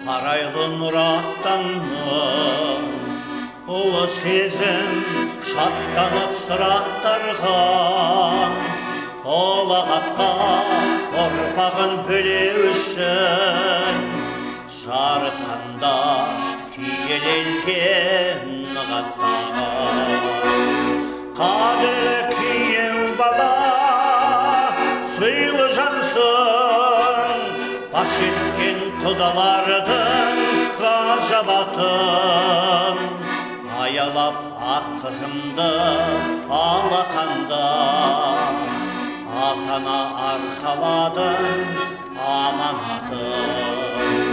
арайлы нұр аттанның, ұлы сезім шаттанып сұрақтарға, ұлағатқа ұрпағын бөлеу үшін, жарыққанда күйелелген ғаттаға. Қадірлі күйеу бала, сыйлы жансың, баш еткен құдалардың ғажап атын. Аялап ақ қызымды алақанда, атана арқаладың аманатын.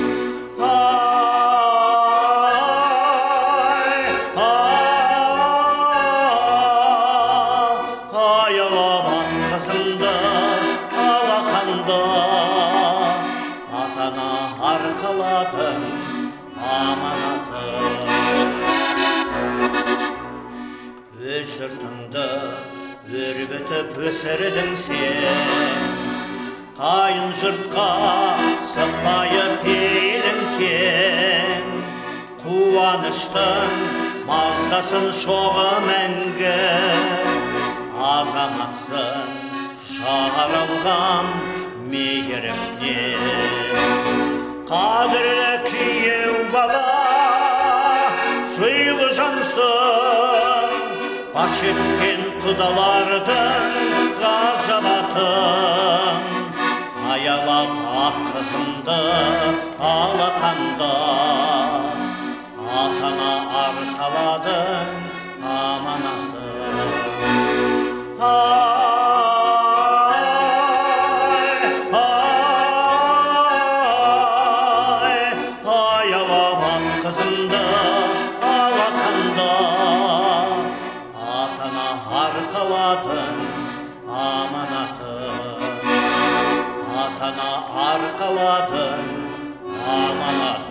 Аялап ақ қызымды алақанда, атана арқаладың аманатын. Өз жұртыңды өрбітіп өсірдің сен, қайын жұртқа сыпайы пейілің кен. Қуаныштың маздасын шоғы мәңгі, азаматсың жаралған мейірімнен. Қадірлі күйеу бала, сыйлы жансың, баш еткен құдалардың ғажап атын. Аялап ақ қызымды алақанда, атана арқаладың аманатын. Аялап ақ қызымды алақанда, атана арқаладың аманатын. Атана арқаладың аманатын.